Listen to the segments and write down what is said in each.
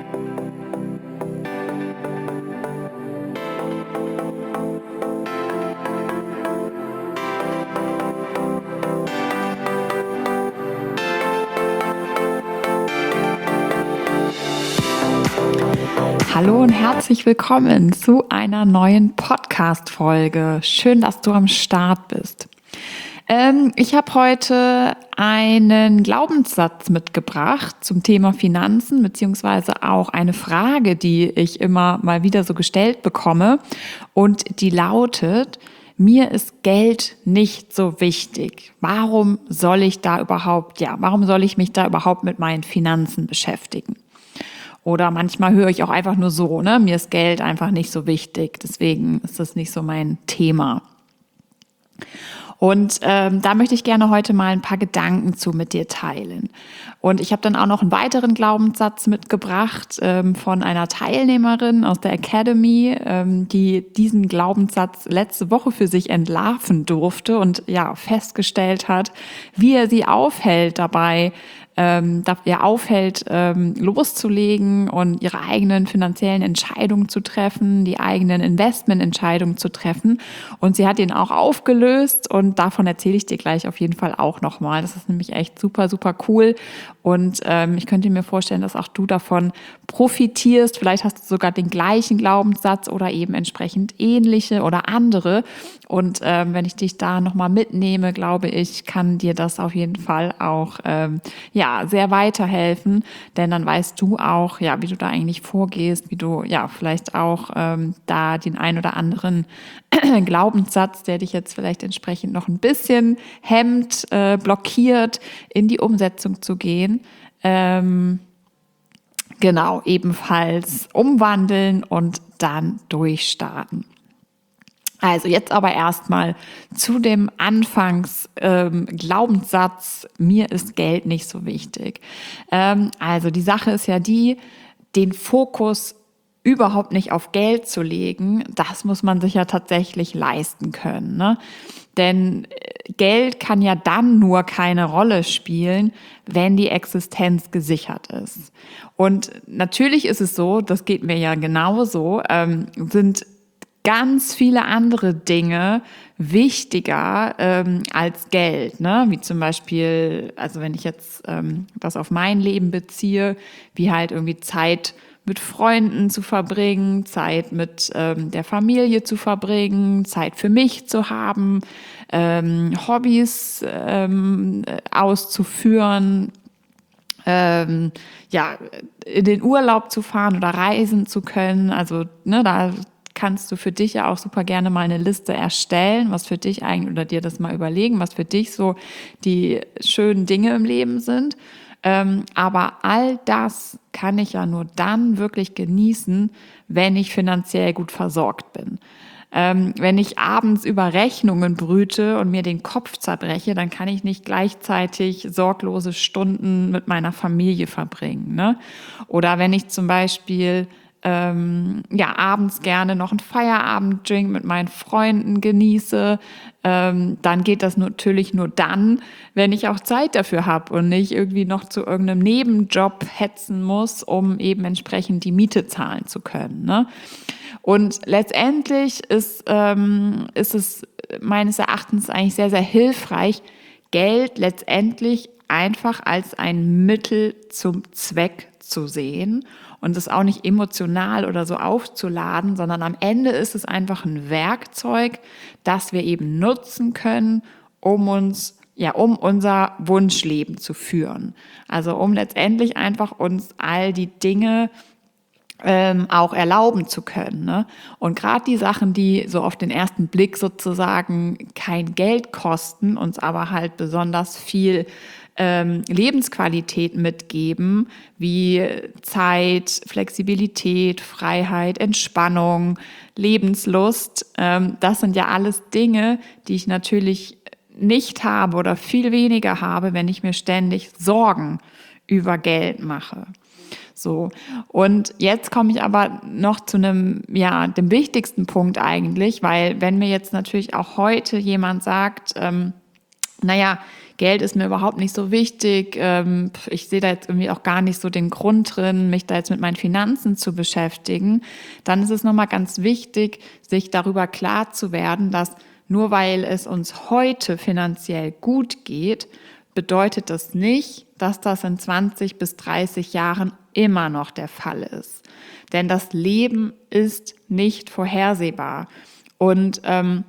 Hallo und herzlich willkommen zu einer neuen Podcast-Folge. Schön, dass du am Start bist. Ich habe heute einen Glaubenssatz mitgebracht zum Thema Finanzen, beziehungsweise auch eine Frage, die ich immer mal wieder so gestellt bekomme. Und die lautet: Mir ist Geld nicht so wichtig. Warum soll ich mich da überhaupt mit meinen Finanzen beschäftigen? Oder manchmal höre ich auch einfach nur so, mir ist Geld einfach nicht so wichtig, deswegen ist das nicht so mein Thema. Und da möchte ich gerne heute mal ein paar Gedanken zu mit dir teilen. Und ich habe dann auch noch einen weiteren Glaubenssatz mitgebracht von einer Teilnehmerin aus der Academy, die diesen Glaubenssatz letzte Woche für sich entlarven durfte und ja festgestellt hat, wie er sie aufhält dabei, loszulegen und ihre eigenen finanziellen Entscheidungen zu treffen, die eigenen Investmententscheidungen zu treffen. Und sie hat ihn auch aufgelöst und davon erzähle ich dir gleich auf jeden Fall auch nochmal. Das ist nämlich echt super, super cool. Und ich könnte mir vorstellen, dass auch du davon profitierst. Vielleicht hast du sogar den gleichen Glaubenssatz oder eben entsprechend ähnliche oder andere. Und wenn ich dich da nochmal mitnehme, glaube ich, kann dir das auf jeden Fall auch sehr weiterhelfen, denn dann weißt du auch, wie du da eigentlich vorgehst, wie du vielleicht auch da den ein oder anderen Glaubenssatz, der dich jetzt vielleicht entsprechend noch ein bisschen hemmt, blockiert, in die Umsetzung zu gehen. Ebenfalls umwandeln und dann durchstarten. Also jetzt aber erstmal zu dem Glaubenssatz, mir ist Geld nicht so wichtig. Also die Sache ist ja die, den Fokus überhaupt nicht auf Geld zu legen, das muss man sich ja tatsächlich leisten können, ne? Denn Geld kann ja dann nur keine Rolle spielen, wenn die Existenz gesichert ist. Und natürlich ist es so, das geht mir ja genauso, sind ganz viele andere Dinge wichtiger als Geld, ne? Wie zum Beispiel, also wenn ich jetzt das auf mein Leben beziehe, wie halt irgendwie Zeit mit Freunden zu verbringen, Zeit mit der Familie zu verbringen, Zeit für mich zu haben, Hobbys auszuführen, in den Urlaub zu fahren oder reisen zu können. Also da kannst du für dich ja auch super gerne mal eine Liste erstellen, was für dich eigentlich, oder dir das mal überlegen, was für dich so die schönen Dinge im Leben sind. Aber all das kann ich ja nur dann wirklich genießen, wenn ich finanziell gut versorgt bin. Wenn ich abends über Rechnungen brüte und mir den Kopf zerbreche, dann kann ich nicht gleichzeitig sorglose Stunden mit meiner Familie verbringen, ne? Oder wenn ich zum Beispiel abends gerne noch einen Feierabenddrink mit meinen Freunden genieße, dann geht das natürlich nur dann, wenn ich auch Zeit dafür habe und nicht irgendwie noch zu irgendeinem Nebenjob hetzen muss, um eben entsprechend die Miete zahlen zu können, ne? Und letztendlich ist es meines Erachtens eigentlich sehr, sehr hilfreich, Geld letztendlich einfach als ein Mittel zum Zweck zu sehen und es auch nicht emotional oder so aufzuladen, sondern am Ende ist es einfach ein Werkzeug, das wir eben nutzen können, um unser Wunschleben zu führen. Also um letztendlich einfach uns all die Dinge auch erlauben zu können, ne? Und gerade die Sachen, die so auf den ersten Blick sozusagen kein Geld kosten, uns aber halt besonders viel Lebensqualität mitgeben, wie Zeit, Flexibilität, Freiheit, Entspannung, Lebenslust. Das sind ja alles Dinge, die ich natürlich nicht habe oder viel weniger habe, wenn ich mir ständig Sorgen über Geld mache. So. Und jetzt komme ich aber noch zu dem wichtigsten Punkt eigentlich, weil wenn mir jetzt natürlich auch heute jemand sagt, Geld ist mir überhaupt nicht so wichtig, ich sehe da jetzt irgendwie auch gar nicht so den Grund drin, mich da jetzt mit meinen Finanzen zu beschäftigen, dann ist es nochmal ganz wichtig, sich darüber klar zu werden, dass nur weil es uns heute finanziell gut geht, bedeutet das nicht, dass das in 20 bis 30 Jahren immer noch der Fall ist. Denn das Leben ist nicht vorhersehbar. Und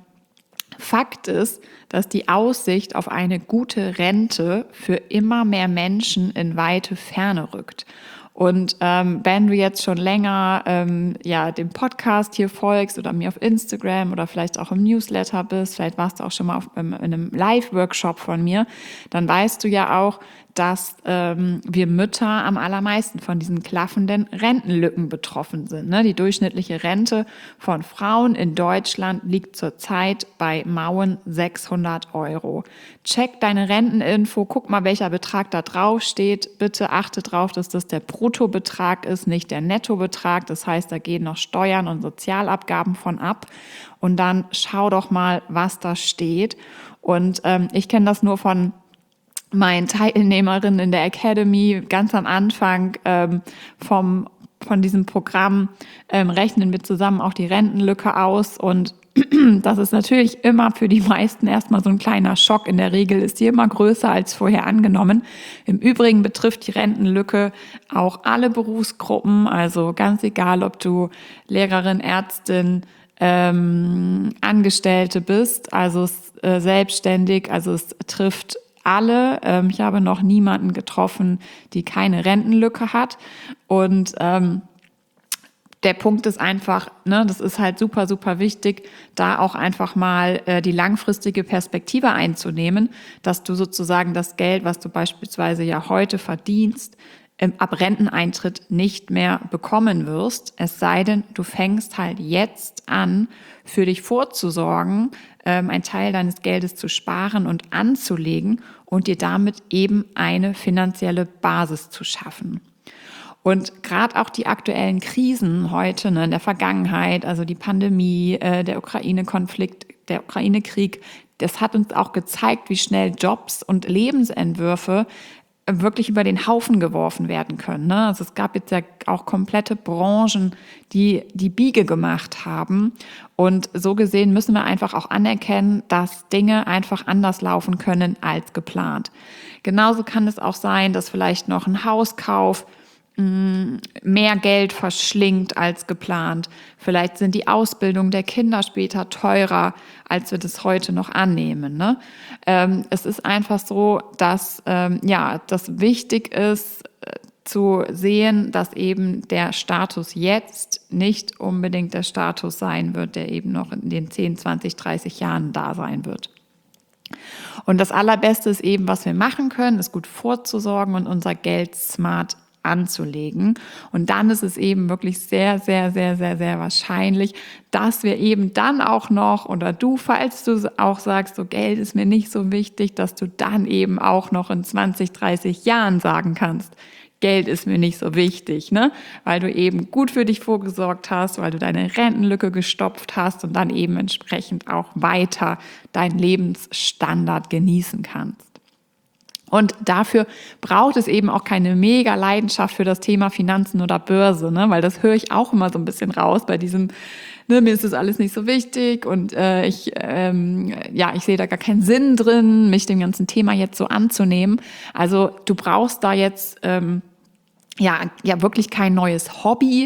Fakt ist, dass die Aussicht auf eine gute Rente für immer mehr Menschen in weite Ferne rückt. Und wenn du jetzt schon länger dem Podcast hier folgst oder mir auf Instagram oder vielleicht auch im Newsletter bist, vielleicht warst du auch schon mal in einem Live-Workshop von mir, dann weißt du ja auch, dass wir Mütter am allermeisten von diesen klaffenden Rentenlücken betroffen sind. Ne? Die durchschnittliche Rente von Frauen in Deutschland liegt zurzeit bei mauen 600 Euro. Check deine Renteninfo, guck mal, welcher Betrag da drauf steht. Bitte achte darauf, dass das der Bruttobetrag ist, nicht der Nettobetrag. Das heißt, da gehen noch Steuern und Sozialabgaben von ab. Und dann schau doch mal, was da steht. Und ich kenne das nur von meinen Teilnehmerinnen in der Academy ganz am Anfang von diesem Programm rechnen wir zusammen auch die Rentenlücke aus und das ist natürlich immer für die meisten erstmal so ein kleiner Schock. In der Regel ist die immer größer als vorher angenommen. Im Übrigen betrifft die Rentenlücke auch alle Berufsgruppen, also ganz egal, ob du Lehrerin, Ärztin, Angestellte bist, also selbstständig, also es trifft alle. Ich habe noch niemanden getroffen, die keine Rentenlücke hat. Und der Punkt ist einfach, ne, das ist halt super, super wichtig, da auch einfach mal die langfristige Perspektive einzunehmen, dass du sozusagen das Geld, was du beispielsweise ja heute verdienst, ab Renteneintritt nicht mehr bekommen wirst, es sei denn, du fängst halt jetzt an, für dich vorzusorgen, einen Teil deines Geldes zu sparen und anzulegen und dir damit eben eine finanzielle Basis zu schaffen. Und gerade auch die aktuellen Krisen heute, ne, in der Vergangenheit, also die Pandemie, der Ukraine-Konflikt, der Ukraine-Krieg, das hat uns auch gezeigt, wie schnell Jobs und Lebensentwürfe wirklich über den Haufen geworfen werden können. Ne? Also es gab jetzt ja auch komplette Branchen, die die Biege gemacht haben. Und so gesehen müssen wir einfach auch anerkennen, dass Dinge einfach anders laufen können als geplant. Genauso kann es auch sein, dass vielleicht noch ein Hauskauf mehr Geld verschlingt als geplant. Vielleicht sind die Ausbildung der Kinder später teurer, als wir das heute noch annehmen. Ne? Es ist einfach so, dass das wichtig ist zu sehen, dass eben der Status jetzt nicht unbedingt der Status sein wird, der eben noch in den 10, 20, 30 Jahren da sein wird. Und das Allerbeste ist eben, was wir machen können, ist gut vorzusorgen und unser Geld smart anzulegen. Und dann ist es eben wirklich sehr, sehr, sehr, sehr, sehr wahrscheinlich, dass wir eben dann auch noch, oder du, falls du auch sagst, so Geld ist mir nicht so wichtig, dass du dann eben auch noch in 20, 30 Jahren sagen kannst, Geld ist mir nicht so wichtig, ne? Weil du eben gut für dich vorgesorgt hast, weil du deine Rentenlücke gestopft hast und dann eben entsprechend auch weiter deinen Lebensstandard genießen kannst. Und dafür braucht es eben auch keine mega Leidenschaft für das Thema Finanzen oder Börse, ne? Weil das höre ich auch immer so ein bisschen raus bei diesem, ne, mir ist das alles nicht so wichtig und ich sehe da gar keinen Sinn drin, mich dem ganzen Thema jetzt so anzunehmen. Also du brauchst da jetzt wirklich kein neues Hobby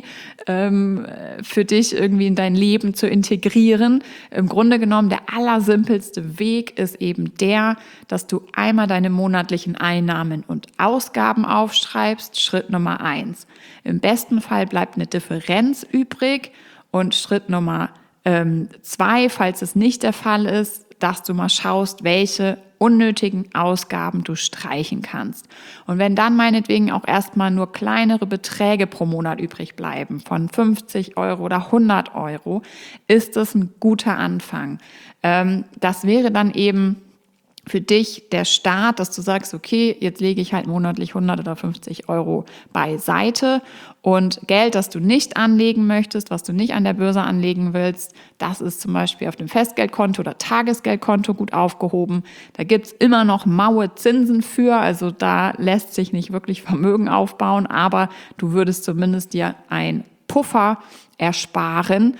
für dich irgendwie in dein Leben zu integrieren. Im Grunde genommen, der allersimpelste Weg ist eben der, dass du einmal deine monatlichen Einnahmen und Ausgaben aufschreibst. Schritt Nummer 1. Im besten Fall bleibt eine Differenz übrig. Und Schritt Nummer 2, falls es nicht der Fall ist, dass du mal schaust, welche unnötigen Ausgaben du streichen kannst. Und wenn dann meinetwegen auch erstmal nur kleinere Beträge pro Monat übrig bleiben, von 50 Euro oder 100 Euro, ist das ein guter Anfang. Das wäre dann eben für dich der Start, dass du sagst, okay, jetzt lege ich halt monatlich 100 oder 50 Euro beiseite und Geld, das du nicht anlegen möchtest, was du nicht an der Börse anlegen willst, das ist zum Beispiel auf dem Festgeldkonto oder Tagesgeldkonto gut aufgehoben. Da gibt's immer noch maue Zinsen für, also da lässt sich nicht wirklich Vermögen aufbauen, aber du würdest zumindest dir ein Puffer ersparen.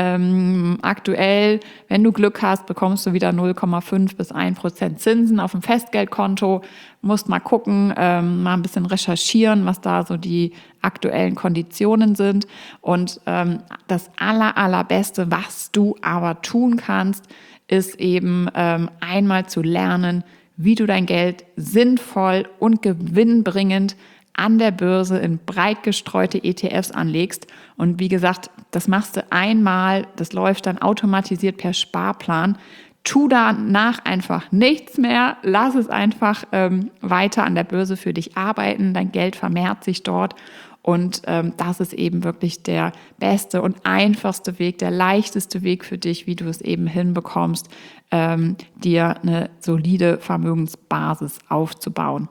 Aktuell, wenn du Glück hast, bekommst du wieder 0,5 bis 1% Zinsen auf dem Festgeldkonto. Musst mal gucken, mal ein bisschen recherchieren, was da so die aktuellen Konditionen sind. Und das Allerbeste, was du aber tun kannst, ist eben einmal zu lernen, wie du dein Geld sinnvoll und gewinnbringend an der Börse in breit gestreute ETFs anlegst. Und wie gesagt, das machst du einmal, das läuft dann automatisiert per Sparplan. Tu danach einfach nichts mehr, lass es einfach weiter an der Börse für dich arbeiten, dein Geld vermehrt sich dort und das ist eben wirklich der beste und einfachste Weg, der leichteste Weg für dich, wie du es eben hinbekommst, dir eine solide Vermögensbasis aufzubauen.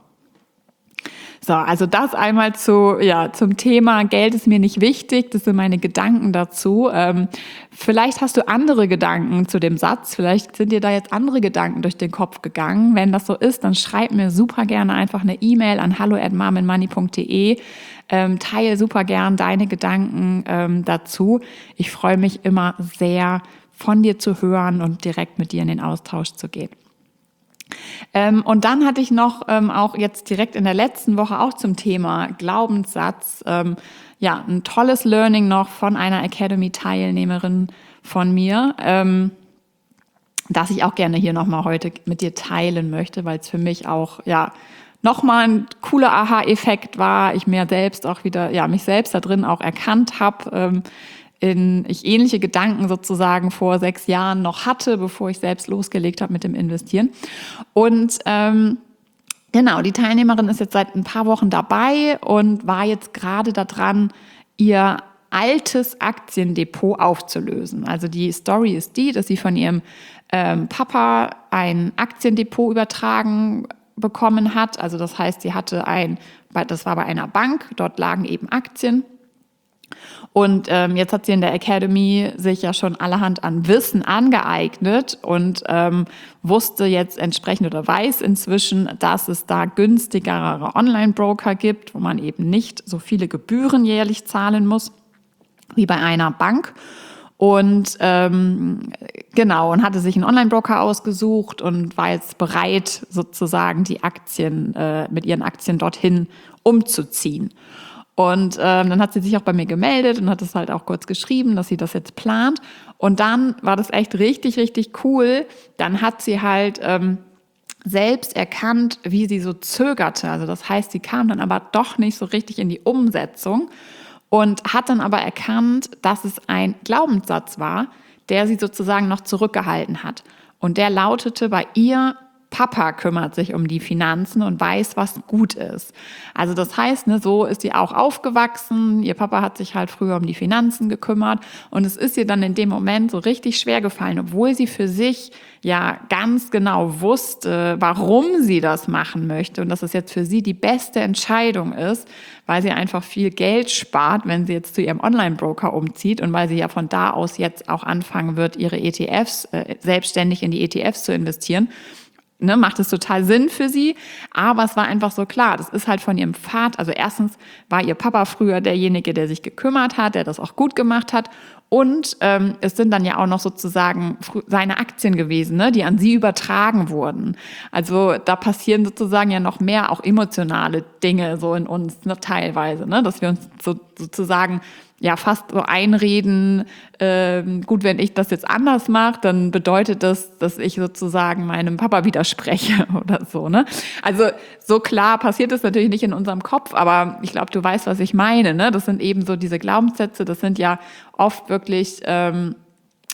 So, also das einmal zum Thema Geld ist mir nicht wichtig. Das sind meine Gedanken dazu. Vielleicht hast du andere Gedanken zu dem Satz. Vielleicht sind dir da jetzt andere Gedanken durch den Kopf gegangen. Wenn das so ist, dann schreib mir super gerne einfach eine E-Mail an hallo@marmenmoney.de. Teile super gern deine Gedanken dazu. Ich freue mich immer sehr, von dir zu hören und direkt mit dir in den Austausch zu gehen. Und dann hatte ich noch auch jetzt direkt in der letzten Woche auch zum Thema Glaubenssatz, ein tolles Learning noch von einer Academy-Teilnehmerin von mir, das ich auch gerne hier nochmal heute mit dir teilen möchte, weil es für mich auch, nochmal ein cooler Aha-Effekt war, ich mir selbst auch wieder, mich selbst da drin auch erkannt habe, ich ähnliche Gedanken sozusagen vor 6 Jahren noch hatte, bevor ich selbst losgelegt habe mit dem Investieren. Und genau, die Teilnehmerin ist jetzt seit ein paar Wochen dabei und war jetzt gerade daran, ihr altes Aktiendepot aufzulösen. Also die Story ist die, dass sie von ihrem Papa ein Aktiendepot übertragen bekommen hat. Also das heißt, sie hatte das war bei einer Bank, dort lagen eben Aktien. Und jetzt hat sie in der Academy sich ja schon allerhand an Wissen angeeignet und wusste jetzt entsprechend oder weiß inzwischen, dass es da günstigere Online-Broker gibt, wo man eben nicht so viele Gebühren jährlich zahlen muss wie bei einer Bank. Und und hatte sich einen Online-Broker ausgesucht und war jetzt bereit, sozusagen die Aktien mit ihren Aktien dorthin umzuziehen. Und dann hat sie sich auch bei mir gemeldet und hat es halt auch kurz geschrieben, dass sie das jetzt plant. Und dann war das echt richtig, richtig cool. Dann hat sie halt selbst erkannt, wie sie so zögerte. Also das heißt, sie kam dann aber doch nicht so richtig in die Umsetzung und hat dann aber erkannt, dass es ein Glaubenssatz war, der sie sozusagen noch zurückgehalten hat. Und der lautete bei ihr: Papa kümmert sich um die Finanzen und weiß, was gut ist. Also das heißt, so ist sie auch aufgewachsen. Ihr Papa hat sich halt früher um die Finanzen gekümmert und es ist ihr dann in dem Moment so richtig schwer gefallen, obwohl sie für sich ja ganz genau wusste, warum sie das machen möchte und dass es jetzt für sie die beste Entscheidung ist, weil sie einfach viel Geld spart, wenn sie jetzt zu ihrem Online-Broker umzieht und weil sie ja von da aus jetzt auch anfangen wird, ihre ETFs selbstständig in die ETFs zu investieren. Macht es total Sinn für sie, aber es war einfach so klar, das ist halt von ihrem Vater, also erstens war ihr Papa früher derjenige, der sich gekümmert hat, der das auch gut gemacht hat und es sind dann ja auch noch sozusagen seine Aktien gewesen, die an sie übertragen wurden. Also da passieren sozusagen ja noch mehr auch emotionale Dinge so in uns, teilweise, dass wir uns sozusagen fast so einreden, gut, wenn ich das jetzt anders mache, dann bedeutet das, dass ich sozusagen meinem Papa widerspreche oder so. Also so klar passiert es natürlich nicht in unserem Kopf, aber ich glaube, du weißt, was ich meine. Das sind eben so diese Glaubenssätze, das sind ja oft wirklich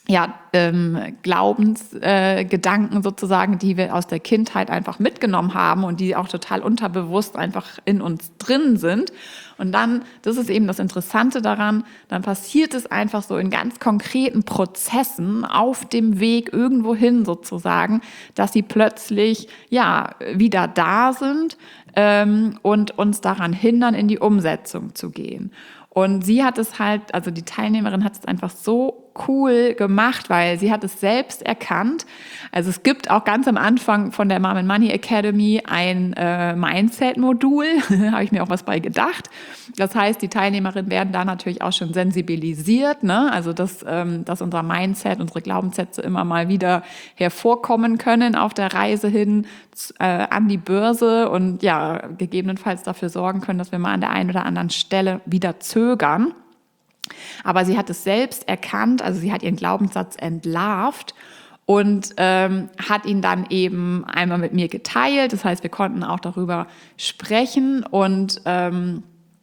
Glaubensgedanken sozusagen, die wir aus der Kindheit einfach mitgenommen haben und die auch total unterbewusst einfach in uns drin sind. Und dann, das ist eben das Interessante daran, dann passiert es einfach so in ganz konkreten Prozessen auf dem Weg irgendwo hin sozusagen, dass sie plötzlich wieder da sind und uns daran hindern, in die Umsetzung zu gehen. Und sie hat es halt, also die Teilnehmerin hat es einfach so cool gemacht, weil sie hat es selbst erkannt. Also es gibt auch ganz am Anfang von der Mom and Money Academy ein Mindset-Modul, habe ich mir auch was bei gedacht. Das heißt, die Teilnehmerinnen werden da natürlich auch schon sensibilisiert, ne? Also dass unser Mindset, unsere Glaubenssätze immer mal wieder hervorkommen können auf der Reise hin an die Börse und gegebenenfalls dafür sorgen können, dass wir mal an der einen oder anderen Stelle wieder zögern. Aber sie hat es selbst erkannt, also sie hat ihren Glaubenssatz entlarvt und hat ihn dann eben einmal mit mir geteilt. Das heißt, wir konnten auch darüber sprechen und dann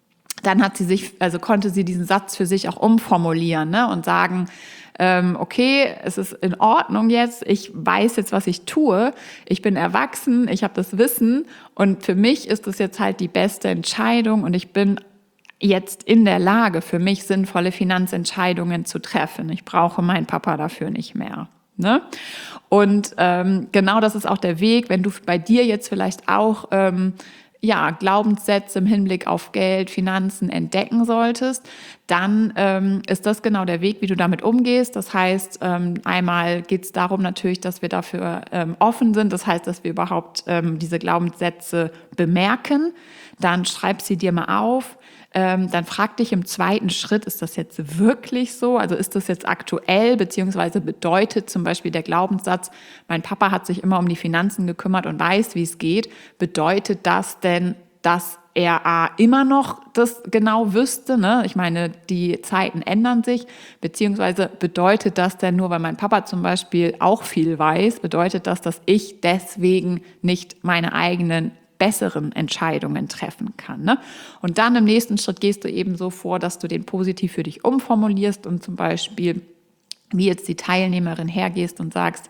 konnte sie diesen Satz für sich auch umformulieren, ne, und sagen, okay, es ist in Ordnung jetzt, ich weiß jetzt, was ich tue, ich bin erwachsen, ich habe das Wissen und für mich ist das jetzt halt die beste Entscheidung und ich bin jetzt in der Lage, für mich sinnvolle Finanzentscheidungen zu treffen. Ich brauche meinen Papa dafür nicht mehr. Ne? Und genau das ist auch der Weg, wenn du bei dir jetzt vielleicht auch Glaubenssätze im Hinblick auf Geld, Finanzen entdecken solltest, dann ist das genau der Weg, wie du damit umgehst. Das heißt, einmal geht es darum natürlich, dass wir dafür offen sind. Das heißt, dass wir überhaupt diese Glaubenssätze bemerken. Dann schreib sie dir mal auf. Dann frag dich im zweiten Schritt, ist das jetzt wirklich so? Also ist das jetzt aktuell, beziehungsweise bedeutet zum Beispiel der Glaubenssatz, mein Papa hat sich immer um die Finanzen gekümmert und weiß, wie es geht. Bedeutet das denn, dass er immer noch das genau wüsste? Ne? Ich meine, die Zeiten ändern sich, beziehungsweise bedeutet das denn nur, weil mein Papa zum Beispiel auch viel weiß, bedeutet das, dass ich deswegen nicht meine eigenen besseren Entscheidungen treffen kann. Ne? Und dann im nächsten Schritt gehst du eben so vor, dass du den positiv für dich umformulierst und zum Beispiel, wie jetzt die Teilnehmerin hergehst und sagst,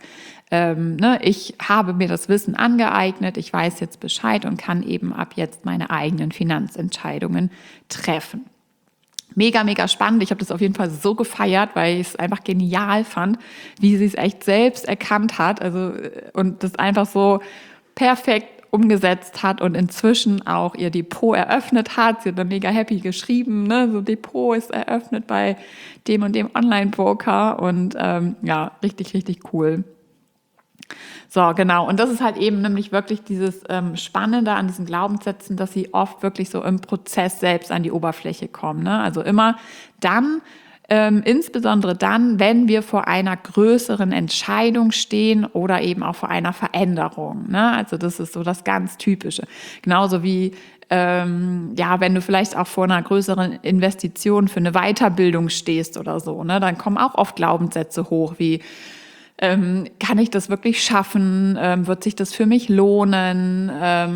ich habe mir das Wissen angeeignet, ich weiß jetzt Bescheid und kann eben ab jetzt meine eigenen Finanzentscheidungen treffen. Mega, mega spannend. Ich habe das auf jeden Fall so gefeiert, weil ich es einfach genial fand, wie sie es echt selbst erkannt hat. Also, und das einfach so perfekt umgesetzt hat und inzwischen auch ihr Depot eröffnet hat. Sie hat dann mega happy geschrieben, ne? So Depot ist eröffnet bei dem und dem Online-Broker und richtig, richtig cool. So, genau. Und das ist halt eben nämlich wirklich dieses Spannende an diesen Glaubenssätzen, dass sie oft wirklich so im Prozess selbst an die Oberfläche kommen. Ne? Also immer dann, insbesondere dann, wenn wir vor einer größeren Entscheidung stehen oder eben auch vor einer Veränderung. Ne? Also das ist so das ganz Typische. Genauso wie wenn du vielleicht auch vor einer größeren Investition für eine Weiterbildung stehst oder so, ne? Dann kommen auch oft Glaubenssätze hoch wie kann ich das wirklich schaffen? Wird sich das für mich lohnen?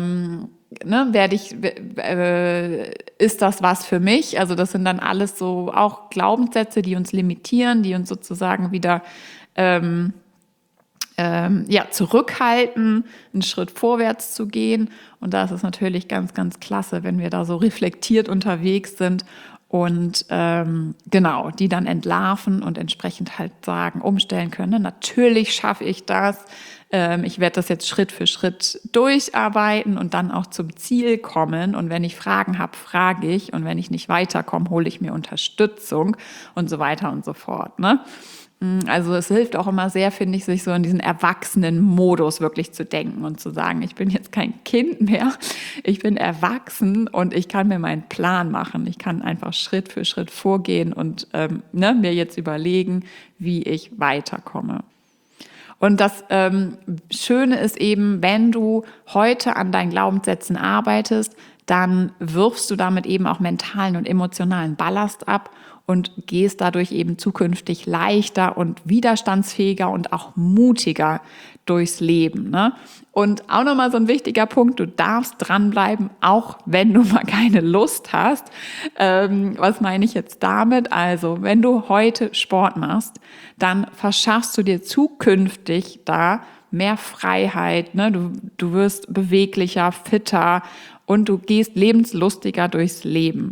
Ist das was für mich? Also das sind dann alles so auch Glaubenssätze, die uns limitieren, die uns sozusagen wieder zurückhalten, einen Schritt vorwärts zu gehen. Und da ist es natürlich ganz, ganz klasse, wenn wir da so reflektiert unterwegs sind und die dann entlarven und entsprechend halt sagen, umstellen können. Natürlich schaffe ich das. Ich werde das jetzt Schritt für Schritt durcharbeiten und dann auch zum Ziel kommen. Und wenn ich Fragen habe, frage ich. Und wenn ich nicht weiterkomme, hole ich mir Unterstützung und so weiter und so fort. Ne? Also es hilft auch immer sehr, finde ich, sich so in diesen Erwachsenen-Modus wirklich zu denken und zu sagen, ich bin jetzt kein Kind mehr, ich bin erwachsen und ich kann mir meinen Plan machen. Ich kann einfach Schritt für Schritt vorgehen und mir jetzt überlegen, wie ich weiterkomme. Und das Schöne ist eben, wenn du heute an deinen Glaubenssätzen arbeitest, dann wirfst du damit eben auch mentalen und emotionalen Ballast ab und gehst dadurch eben zukünftig leichter und widerstandsfähiger und auch mutiger durchs Leben. Ne? Und auch nochmal so ein wichtiger Punkt, du darfst dranbleiben, auch wenn du mal keine Lust hast. Was meine ich jetzt damit? Also, wenn du heute Sport machst, dann verschaffst du dir zukünftig da mehr Freiheit. Ne? Du wirst beweglicher, fitter und du gehst lebenslustiger durchs Leben.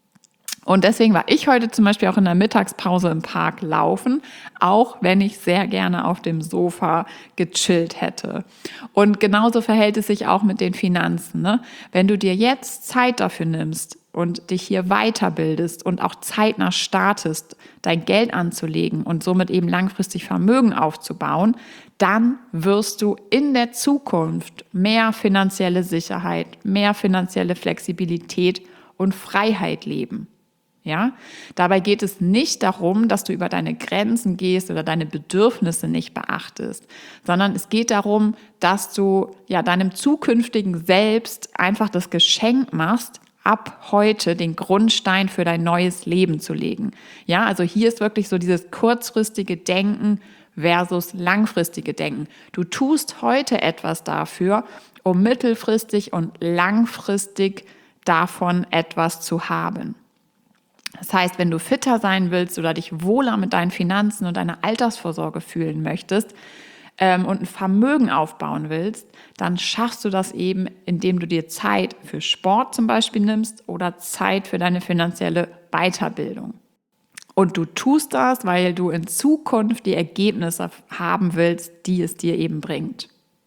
Und deswegen war ich heute zum Beispiel auch in der Mittagspause im Park laufen, auch wenn ich sehr gerne auf dem Sofa gechillt hätte. Und genauso verhält es sich auch mit den Finanzen. Ne? Wenn du dir jetzt Zeit dafür nimmst und dich hier weiterbildest und auch zeitnah startest, dein Geld anzulegen und somit eben langfristig Vermögen aufzubauen, dann wirst du in der Zukunft mehr finanzielle Sicherheit, mehr finanzielle Flexibilität und Freiheit leben. Ja, dabei geht es nicht darum, dass du über deine Grenzen gehst oder deine Bedürfnisse nicht beachtest, sondern es geht darum, dass du ja deinem zukünftigen Selbst einfach das Geschenk machst, ab heute den Grundstein für dein neues Leben zu legen. Ja, also hier ist wirklich so dieses kurzfristige Denken versus langfristige Denken. Du tust heute etwas dafür, um mittelfristig und langfristig davon etwas zu haben. Das heißt, wenn du fitter sein willst oder dich wohler mit deinen Finanzen und deiner Altersvorsorge fühlen möchtest und ein Vermögen aufbauen willst, dann schaffst du das eben, indem du dir Zeit für Sport zum Beispiel nimmst oder Zeit für deine finanzielle Weiterbildung. Und du tust das, weil du in Zukunft die Ergebnisse haben willst, die es dir eben bringt.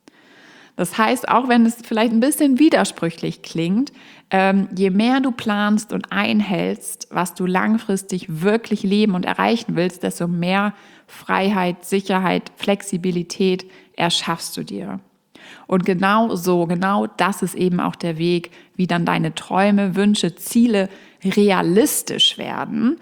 Das heißt, auch wenn es vielleicht ein bisschen widersprüchlich klingt, je mehr du planst und einhältst, was du langfristig wirklich leben und erreichen willst, desto mehr Freiheit, Sicherheit, Flexibilität erschaffst du dir. Und genau das ist eben auch der Weg, wie dann deine Träume, Wünsche, Ziele realistisch werden.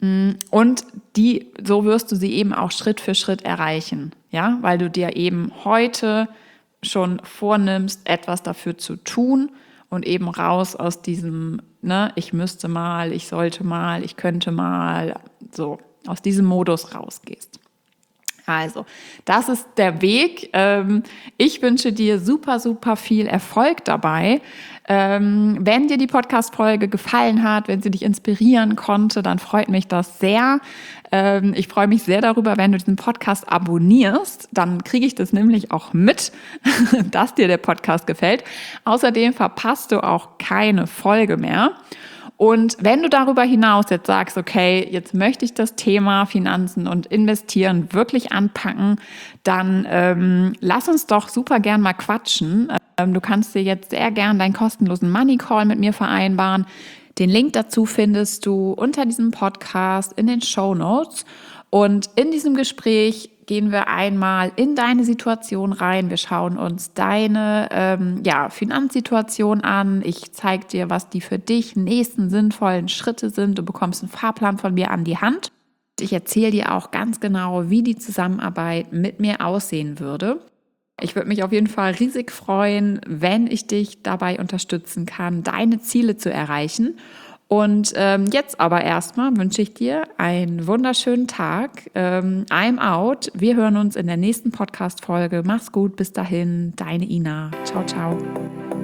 Und so wirst du sie eben auch Schritt für Schritt erreichen, ja, weil du dir eben heute schon vornimmst, etwas dafür zu tun und eben raus aus diesem, ne, ich müsste mal, ich sollte mal, ich könnte mal, so aus diesem Modus rausgehst. Also, das ist der Weg. Ich wünsche dir super, super viel Erfolg dabei. Wenn dir die Podcast-Folge gefallen hat, wenn sie dich inspirieren konnte, dann freut mich das sehr. Ich freue mich sehr darüber, wenn du diesen Podcast abonnierst. Dann kriege ich das nämlich auch mit, dass dir der Podcast gefällt. Außerdem verpasst du auch keine Folge mehr. Und wenn du darüber hinaus jetzt sagst, okay, jetzt möchte ich das Thema Finanzen und Investieren wirklich anpacken, dann lass uns doch super gern mal quatschen. Du kannst dir jetzt sehr gern deinen kostenlosen Money Call mit mir vereinbaren. Den Link dazu findest du unter diesem Podcast in den Shownotes. Und in diesem Gespräch gehen wir einmal in deine Situation rein. Wir schauen uns deine Finanzsituation an. Ich zeige dir, was die für dich nächsten sinnvollen Schritte sind. Du bekommst einen Fahrplan von mir an die Hand. Ich erzähle dir auch ganz genau, wie die Zusammenarbeit mit mir aussehen würde. Ich würde mich auf jeden Fall riesig freuen, wenn ich dich dabei unterstützen kann, deine Ziele zu erreichen. Und jetzt aber erstmal wünsche ich dir einen wunderschönen Tag. I'm out. Wir hören uns in der nächsten Podcast-Folge. Mach's gut, bis dahin. Deine Ina. Ciao, ciao.